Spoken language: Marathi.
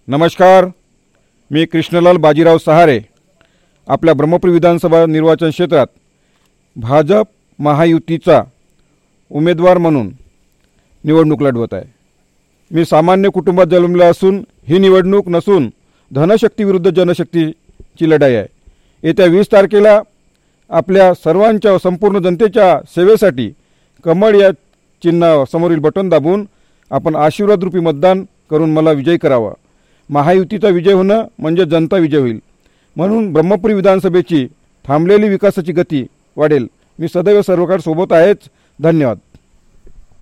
नमस्कार, मी कृष्णलाल बाजीराव सहारे आपल्या ब्रह्मपुरी विधानसभा निर्वाचन क्षेत्रात भाजप महायुतीचा उमेदवार म्हणून निवडणूक लढवत आहे। मी सामान्य कुटुंबात जन्मलो असून ही निवडणूक नसून धनशक्ती विरुद्ध जनशक्तीची लढाई आहे। येत्या 20 तारखेला आपल्या सर्वांच्या संपूर्ण जनतेच्या सेवेसाठी कमळ या चिन्ह समोरील बटन दाबून आपण आशीर्वाद रूपी मतदान करून मला विजयी करावा। महायुतीचा विजय होणं म्हणजे जनता विजय होईल, म्हणून ब्रह्मपुरी विधानसभेची थांबलेली विकासाची गती वाढेल। मी सदैव सर्वकाळ सोबत आहेच। धन्यवाद।